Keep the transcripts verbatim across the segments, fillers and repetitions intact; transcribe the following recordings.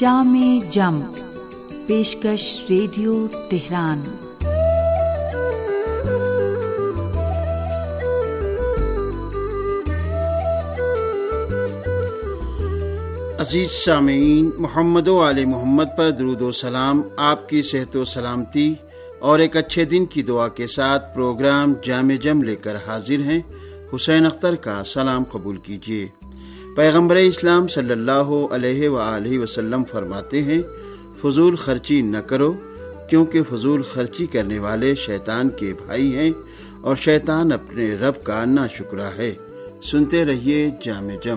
جام جم پیشکش radio Tehran. عزیز سامعین، محمد و آل محمد پر درود و سلام، آپ کی صحت و سلامتی اور ایک اچھے دن کی دعا کے ساتھ پروگرام جام جم لے کر حاضر ہیں۔ حسین اختر کا سلام قبول کیجیے۔ پیغمبر اسلام صلی اللہ علیہ وآلہ وسلم فرماتے ہیں، فضول خرچی نہ کرو، کیونکہ فضول خرچی کرنے والے شیطان کے بھائی ہیں اور شیطان اپنے رب کا ناشکرا ہے۔ سنتے رہیے جام جم۔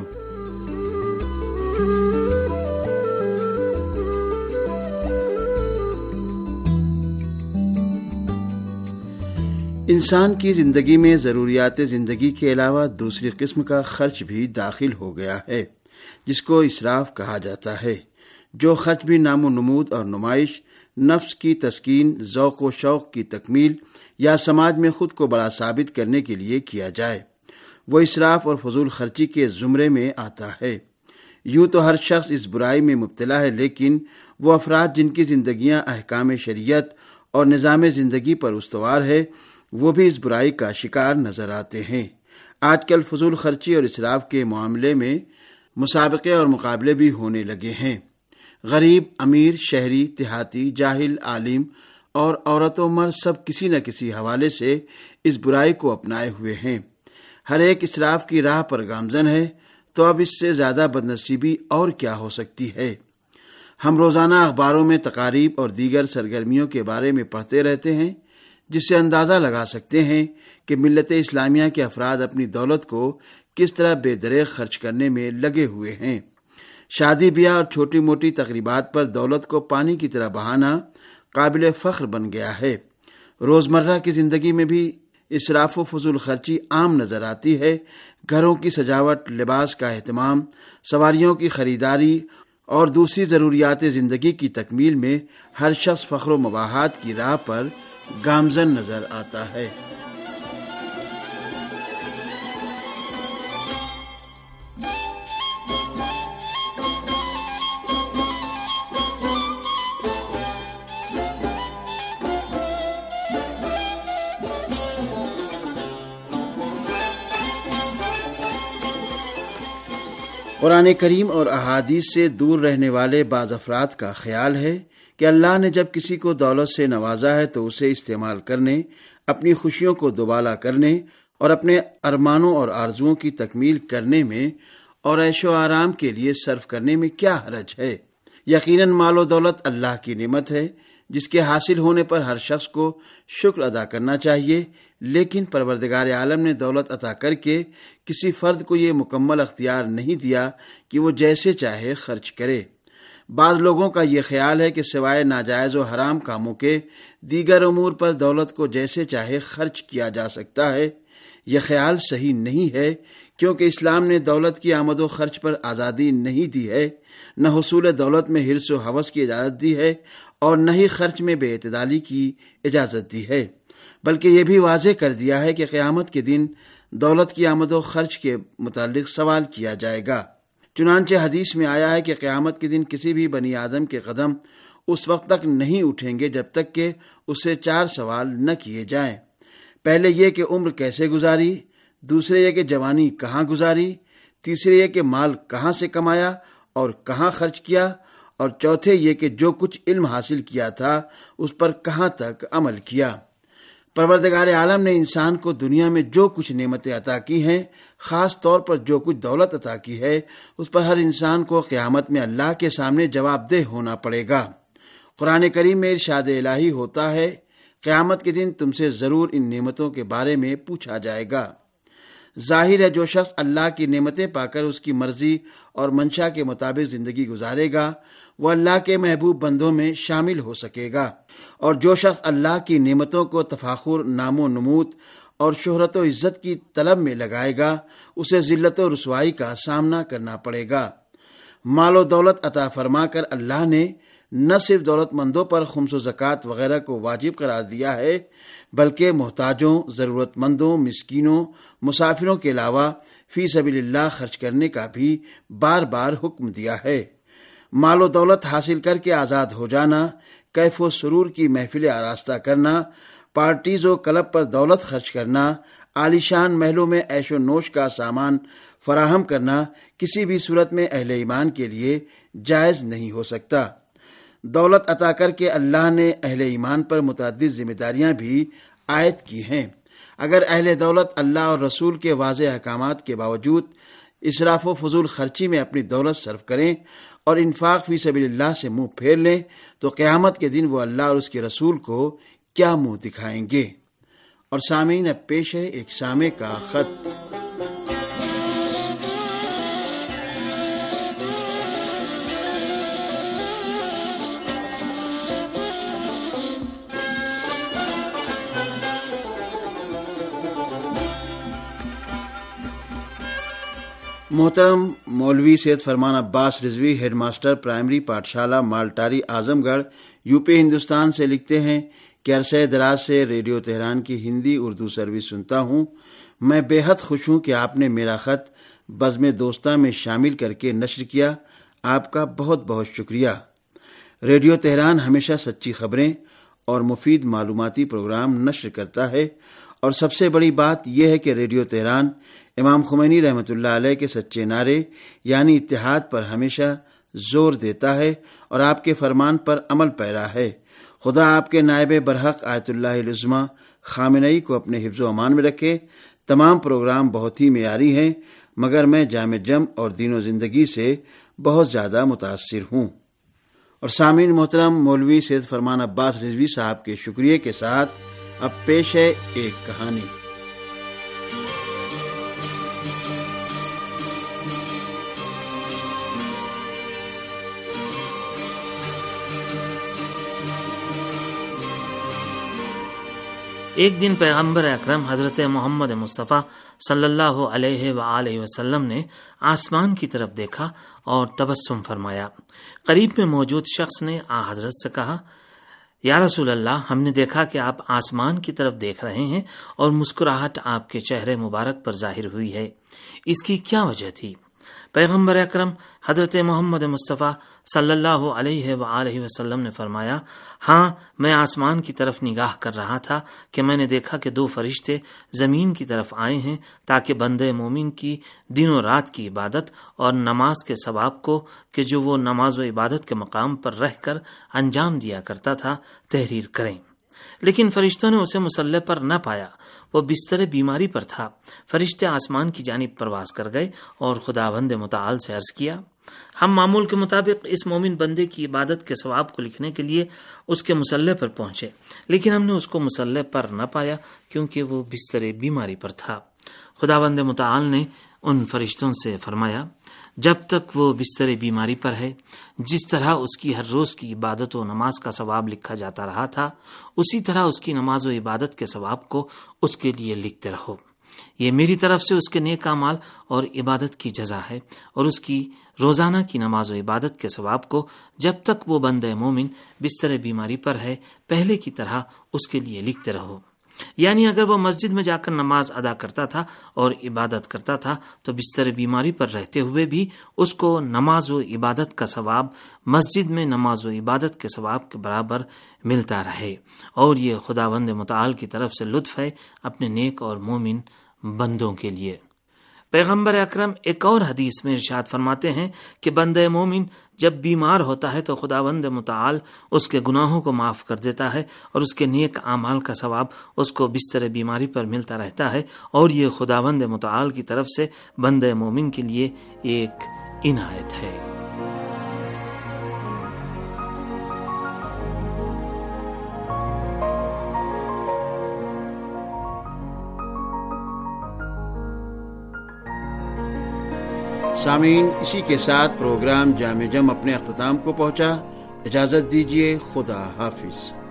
انسان کی زندگی میں ضروریات زندگی کے علاوہ دوسری قسم کا خرچ بھی داخل ہو گیا ہے، جس کو اسراف کہا جاتا ہے۔ جو خرچ بھی نام و نمود اور نمائش، نفس کی تسکین، ذوق و شوق کی تکمیل یا سماج میں خود کو بڑا ثابت کرنے کے لیے کیا جائے، وہ اسراف اور فضول خرچی کے زمرے میں آتا ہے۔ یوں تو ہر شخص اس برائی میں مبتلا ہے، لیکن وہ افراد جن کی زندگیاں احکام شریعت اور نظام زندگی پر استوار ہے، وہ بھی اس برائی کا شکار نظر آتے ہیں۔ آج کل فضول خرچی اور اسراف کے معاملے میں مسابقے اور مقابلے بھی ہونے لگے ہیں۔ غریب، امیر، شہری، دیہاتی، جاہل، عالم اور عورت و مرد سب کسی نہ کسی حوالے سے اس برائی کو اپنائے ہوئے ہیں۔ ہر ایک اسراف کی راہ پر گامزن ہے، تو اب اس سے زیادہ بدنصیبی اور کیا ہو سکتی ہے۔ ہم روزانہ اخباروں میں تقاریب اور دیگر سرگرمیوں کے بارے میں پڑھتے رہتے ہیں، جس سے اندازہ لگا سکتے ہیں کہ ملت اسلامیہ کے افراد اپنی دولت کو کس طرح بے دریغ خرچ کرنے میں لگے ہوئے ہیں۔ شادی بیاہ اور چھوٹی موٹی تقریبات پر دولت کو پانی کی طرح بہانا قابل فخر بن گیا ہے۔ روزمرہ کی زندگی میں بھی اسراف و فضول خرچی عام نظر آتی ہے۔ گھروں کی سجاوٹ، لباس کا اہتمام، سواریوں کی خریداری اور دوسری ضروریات زندگی کی تکمیل میں ہر شخص فخر و مباحات کی راہ پر گامزن نظر آتا ہے۔ قرآن کریم اور احادیث سے دور رہنے والے بعض افراد کا خیال ہے کہ اللہ نے جب کسی کو دولت سے نوازا ہے تو اسے استعمال کرنے، اپنی خوشیوں کو دوبالا کرنے اور اپنے ارمانوں اور آرزوؤں کی تکمیل کرنے میں اور عیش و آرام کے لیے صرف کرنے میں کیا حرج ہے۔ یقیناً مال و دولت اللہ کی نعمت ہے، جس کے حاصل ہونے پر ہر شخص کو شکر ادا کرنا چاہیے، لیکن پروردگار عالم نے دولت عطا کر کے کسی فرد کو یہ مکمل اختیار نہیں دیا کہ وہ جیسے چاہے خرچ کرے۔ بعض لوگوں کا یہ خیال ہے کہ سوائے ناجائز و حرام کاموں کے دیگر امور پر دولت کو جیسے چاہے خرچ کیا جا سکتا ہے۔ یہ خیال صحیح نہیں ہے، کیونکہ اسلام نے دولت کی آمد و خرچ پر آزادی نہیں دی ہے، نہ حصول دولت میں حرص و ہوس کی اجازت دی ہے اور نہ ہی خرچ میں بے اعتدالی کی اجازت دی ہے، بلکہ یہ بھی واضح کر دیا ہے کہ قیامت کے دن دولت کی آمد و خرچ کے متعلق سوال کیا جائے گا۔ چنانچہ حدیث میں آیا ہے کہ قیامت کے دن کسی بھی بنی آدم کے قدم اس وقت تک نہیں اٹھیں گے جب تک کہ اس سے چار سوال نہ کیے جائیں۔ پہلے یہ کہ عمر کیسے گزاری، دوسرے یہ کہ جوانی کہاں گزاری، تیسرے یہ کہ مال کہاں سے کمایا اور کہاں خرچ کیا، اور چوتھے یہ کہ جو کچھ علم حاصل کیا تھا اس پر کہاں تک عمل کیا۔ پروردگار عالم نے انسان کو دنیا میں جو کچھ نعمتیں عطا کی ہیں، خاص طور پر جو کچھ دولت عطا کی ہے، اس پر ہر انسان کو قیامت میں اللہ کے سامنے جواب دہ ہونا پڑے گا۔ قرآن کریم میں ارشاد الہی ہوتا ہے، قیامت کے دن تم سے ضرور ان نعمتوں کے بارے میں پوچھا جائے گا۔ ظاہر ہے جو شخص اللہ کی نعمتیں پا کر اس کی مرضی اور منشا کے مطابق زندگی گزارے گا، وہ اللہ کے محبوب بندوں میں شامل ہو سکے گا، اور جو شخص اللہ کی نعمتوں کو تفاخر، نام و نمود اور شہرت و عزت کی طلب میں لگائے گا، اسے ذلت و رسوائی کا سامنا کرنا پڑے گا۔ مال و دولت عطا فرما کر اللہ نے نہ صرف دولت مندوں پر خمس و زکوٰۃ وغیرہ کو واجب قرار دیا ہے، بلکہ محتاجوں، ضرورت مندوں، مسکینوں، مسافروں کے علاوہ فی سبیل اللہ خرچ کرنے کا بھی بار بار حکم دیا ہے۔ مال و دولت حاصل کر کے آزاد ہو جانا، کیف و سرور کی محفلیں آراستہ کرنا، پارٹیز و کلب پر دولت خرچ کرنا، عالیشان محلوں میں عیش و نوش کا سامان فراہم کرنا کسی بھی صورت میں اہل ایمان کے لیے جائز نہیں ہو سکتا۔ دولت عطا کر کے اللہ نے اہل ایمان پر متعدد ذمہ داریاں بھی عائد کی ہیں۔ اگر اہل دولت اللہ اور رسول کے واضح احکامات کے باوجود اسراف و فضول خرچی میں اپنی دولت صرف کریں اور انفاق فی سبیل اللہ سے منہ پھیر لیں تو قیامت کے دن وہ اللہ اور اس کے رسول کو کیا منہ دکھائیں گے۔ اور سامعین، اب پیش ہے ایک سامع کا خط۔ محترم مولوی سید Farman Abbas Rizvi, head master primary پاٹھشالہ مالٹاری اعظم گڑھ، یو پی ہندوستان سے لکھتے ہیں کہ عرصہ دراز سے ریڈیو تہران کی ہندی اردو سروس سنتا ہوں۔ میں بے حد خوش ہوں کہ آپ نے میرا خط بزم دوستاں میں شامل کر کے نشر کیا۔ آپ کا بہت بہت شکریہ۔ ریڈیو تہران ہمیشہ سچی خبریں اور مفید معلوماتی پروگرام نشر کرتا ہے، اور سب سے بڑی بات یہ ہے کہ ریڈیو تہران امام خمینی رحمۃ اللہ علیہ کے سچے نعرے یعنی اتحاد پر ہمیشہ زور دیتا ہے اور آپ کے فرمان پر عمل پیرا ہے۔ خدا آپ کے نائب برحق آیت اللہ العظمی خامنئی کو اپنے حفظ و امان میں رکھے۔ تمام پروگرام بہت ہی معیاری ہیں، مگر میں جامع جم اور دین و زندگی سے بہت زیادہ متاثر ہوں۔ اور سامعین محترم، مولوی سید فرمان عباس رضوی صاحب کے شکریہ کے ساتھ اب پیش ہے ایک کہانی۔ ایک دن پیغمبر اکرم حضرت محمد مصطفیٰ صلی اللہ علیہ وآلہ وسلم نے آسمان کی طرف دیکھا اور تبسم فرمایا۔ قریب میں موجود شخص نے آ حضرت سے کہا، یا رسول اللہ، ہم نے دیکھا کہ آپ آسمان کی طرف دیکھ رہے ہیں اور مسکراہٹ آپ کے چہرے مبارک پر ظاہر ہوئی ہے، اس کی کیا وجہ تھی؟ پیغمبر اکرم حضرت محمد مصطفیٰ صلی اللہ علیہ وآلہ وسلم نے فرمایا، ہاں، میں آسمان کی طرف نگاہ کر رہا تھا کہ میں نے دیکھا کہ دو فرشتے زمین کی طرف آئے ہیں تاکہ بندے مومن کی دن و رات کی عبادت اور نماز کے ثواب کو کہ جو وہ نماز و عبادت کے مقام پر رہ کر انجام دیا کرتا تھا تحریر کریں۔ لیکن فرشتوں نے اسے مسلح پر نہ پایا، وہ بستر بیماری پر تھا۔ فرشتے آسمان کی جانب پرواز کر گئے اور خداوند متعال سے عرض کیا، ہم معمول کے مطابق اس مومن بندے کی عبادت کے ثواب کو لکھنے کے لیے اس کے مسلح پر پہنچے، لیکن ہم نے اس کو مسلح پر نہ پایا کیونکہ وہ بستر بیماری پر تھا۔ خداوند متعال نے ان فرشتوں سے فرمایا، جب تک وہ بستر بیماری پر ہے، جس طرح اس کی ہر روز کی عبادت و نماز کا ثواب لکھا جاتا رہا تھا، اسی طرح اس کی نماز و عبادت کے ثواب کو اس کے لیے لکھتے رہو۔ یہ میری طرف سے اس کے نیک اعمال اور عبادت کی جزا ہے، اور اس کی روزانہ کی نماز و عبادت کے ثواب کو جب تک وہ بندہ مومن بستر بیماری پر ہے پہلے کی طرح اس کے لیے لکھتے رہو۔ یعنی اگر وہ مسجد میں جا کر نماز ادا کرتا تھا اور عبادت کرتا تھا تو بستر بیماری پر رہتے ہوئے بھی اس کو نماز و عبادت کا ثواب مسجد میں نماز و عبادت کے ثواب کے برابر ملتا رہے، اور یہ خداوند متعال کی طرف سے لطف ہے اپنے نیک اور مومن بندوں کے لیے۔ پیغمبر اکرم ایک اور حدیث میں ارشاد فرماتے ہیں کہ بندہ مومن جب بیمار ہوتا ہے تو خداوند متعال اس کے گناہوں کو معاف کر دیتا ہے اور اس کے نیک اعمال کا ثواب اس کو بستر بیماری پر ملتا رہتا ہے، اور یہ خداوند متعال کی طرف سے بندہ مومن کے لیے ایک عنایت ہے۔ سامعین، اسی کے ساتھ پروگرام جامع جم اپنے اختتام کو پہنچا۔ اجازت دیجیے، خدا حافظ۔